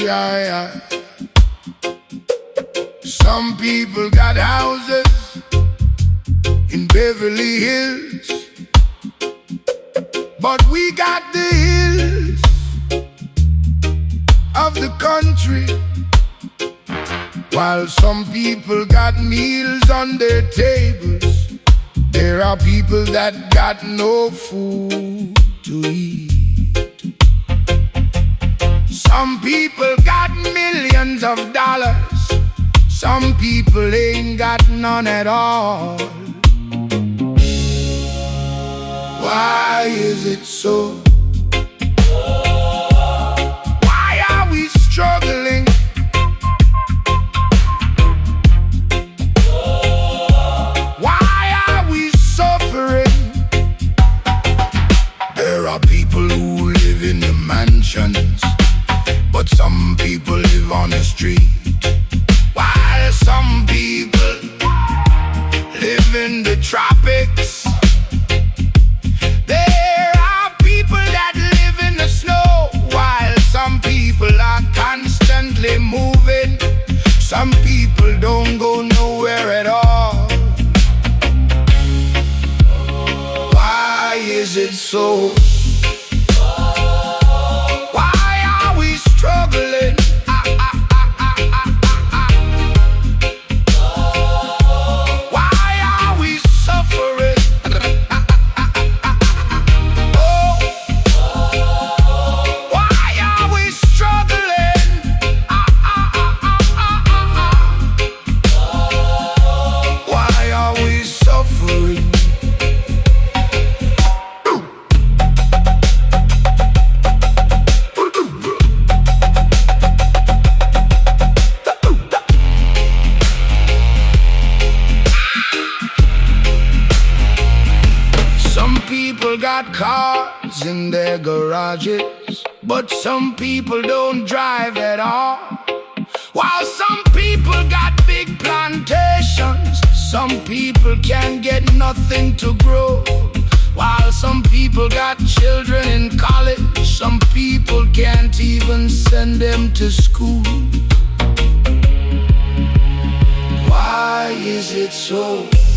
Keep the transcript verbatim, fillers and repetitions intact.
aye, aye. Some people got houses in Beverly Hills, but we got the hills of the country. While some people got meals on their tables, there are people that got no food to eat. Some people got millions of dollars, some people ain't got none at all. Why is it so? Why are we struggling? Why are we suffering? There are people who live in the mansions, but some people live on the street, while some people live in the tropics. There are people that live in the snow, while some people are constantly moving. Some people don't go nowhere at all. Why is it so? People got cars in their garages, but some people don't drive at all. While some people got big plantations, some people can't get nothing to grow. While some people got children in college, some people can't even send them to school. Why is it so?